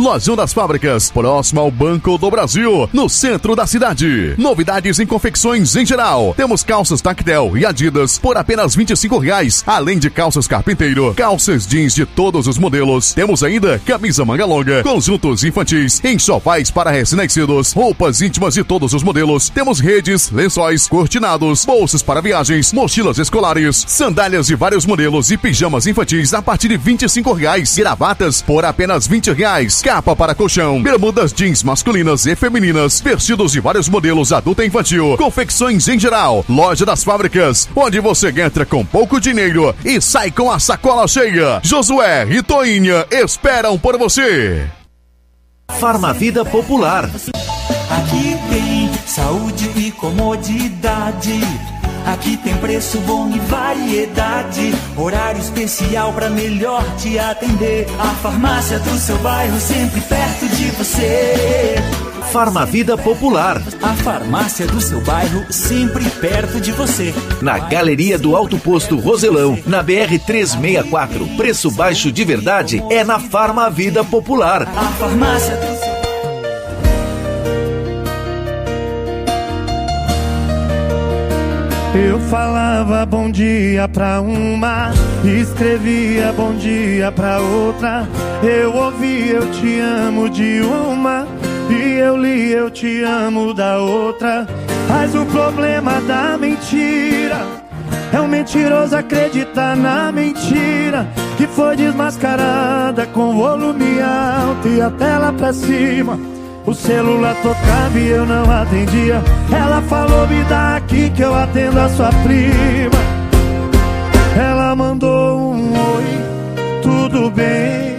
Lojão das Fábricas, próximo ao Banco do Brasil, no centro da cidade. Novidades em confecções em geral. Temos calças Tactel e Adidas por apenas vinte e cinco reais, além de calças Carpinteiro, calças jeans de todos os modelos. Temos ainda camisa manga longa, conjuntos infantis, enxovais para recém-nascidos, roupas íntimas de todos os modelos. Temos redes, lençóis, cortinados, bolsas para viagens, mochilas escolares, sandálias de vários modelos e pijamas infantis a partir de vinte e cinco reais. Gravatas por apenas vinte reais. Capa para colchão, bermudas jeans masculinas e femininas, vestidos de vários modelos adulto e infantil, confecções em geral. Loja das Fábricas, onde você entra com pouco dinheiro e sai com a sacola cheia. Josué e Toinha esperam por você. Farmavida Popular. Aqui tem saúde e comodidade. Aqui tem preço bom e variedade. Horário especial pra melhor te atender. A farmácia do seu bairro sempre perto de você. Farmavida Popular. A farmácia do seu bairro sempre perto de você. Na Galeria do Alto Posto Roselão, na B R trezentos e sessenta e quatro. Preço baixo de verdade é na Farmavida Popular. A farmácia do seu Eu falava bom dia pra uma, escrevia bom dia pra outra. Eu ouvi eu te amo de uma, e eu li eu te amo da outra. Mas o problema da mentira é o mentiroso acreditar na mentira, que foi desmascarada com volume alto e a tela pra cima. O celular tocava e eu não atendia. Ela falou, me dá aqui que eu atendo a sua prima. Ela mandou um oi, tudo bem.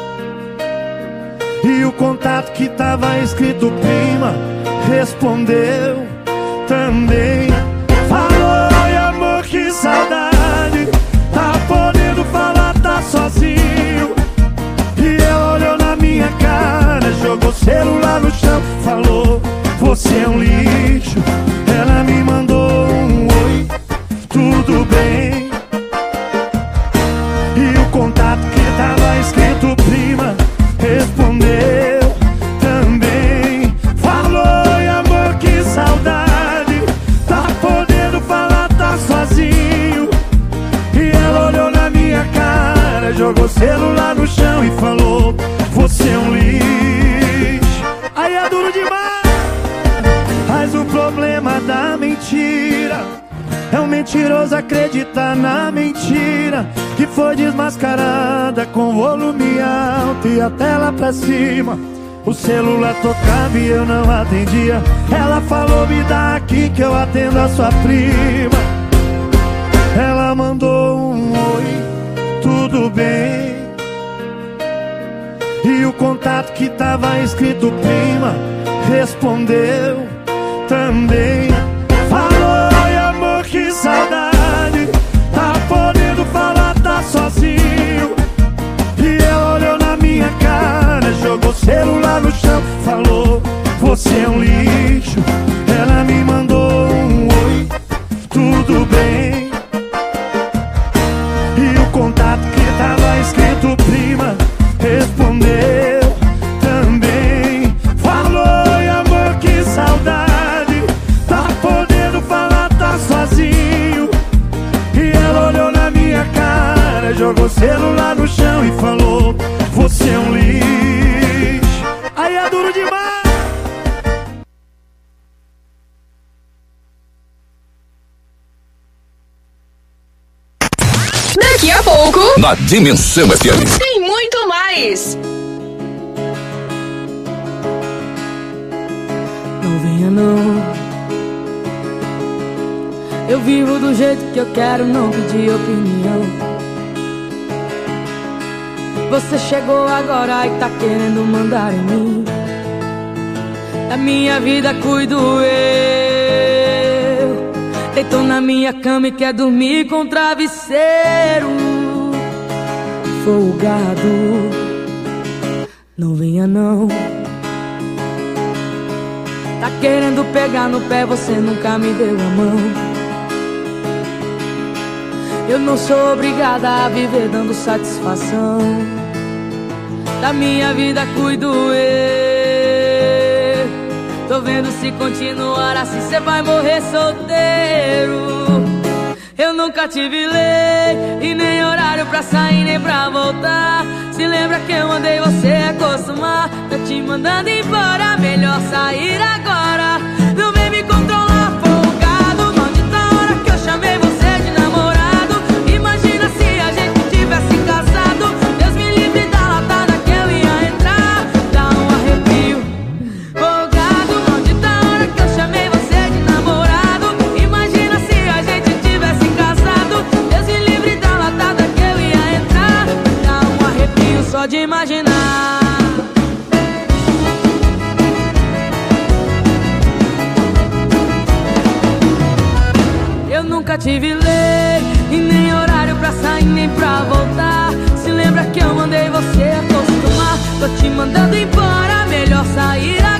E o contato que tava escrito prima respondeu também. Falou, oi amor, que saudade. Tá podendo falar, tá sozinho. E ela olhou na minha cara, jogou o celular no chão, falou, você é um lixo. Ela me mandou um oi, tudo bem. E o contato que tava escrito prima respondeu também. Falou, oi amor, que saudade. Tá podendo falar, tá sozinho. E ela olhou na minha cara, jogou o celular no chão e falou, você é um lixo. Aí é duro demais. Mas o problema da mentira é o mentiroso acreditar na mentira, que foi desmascarada com volume alto e a tela pra cima. O celular tocava e eu não atendia. Ela falou, me dá aqui que eu atendo a sua prima. Ela mandou um oi, tudo bem. E o contato que tava escrito prima respondeu também. Falou, oi amor, que saudade. Tá podendo falar, tá sozinho. E ela olhou na minha cara, jogou o celular no chão, falou, você é um lixo. Ela me mandou um oi, tudo bem. E o contato que tava escrito prima respondeu também. Falou, oi amor, que saudade. Tá podendo falar, tá sozinho. E ela olhou na minha cara, jogou o celular no chão e falou, você é um lixo. Aí é duro demais. Daqui a pouco, na Dimensão F M, tem muito mais. Não venha não, eu vivo do jeito que eu quero, não pedi opinião. Você chegou agora e tá querendo mandar em mim. Da minha vida cuido eu. Deitou na minha cama e quer dormir com travesseiro folgado. Não venha não, tá querendo pegar no pé, você nunca me deu a mão. Eu não sou obrigada a viver dando satisfação. Da minha vida cuido eu. Tô vendo se continuar assim cê vai morrer solteiro. Eu nunca tive lei e nem horário pra sair nem pra voltar. Se lembra que eu mandei você acostumar. Tô te mandando embora, melhor sair agora. Não vem me controlar, folgado. Maldita hora que eu chamei você de namorado. Imagina se a gente tivesse casado. Deus me livre da latada que eu ia entrar. Dá um arrepio. Folgado, maldita hora que eu chamei você de namorado. Imagina se a gente tivesse casado. Deus me livre da latada que eu ia entrar. Dá um arrepio só de imaginar. Eu nunca tive lei e nem horário pra sair nem pra voltar. Se lembra que eu mandei você acostumar. Tô te mandando embora, melhor sair agora.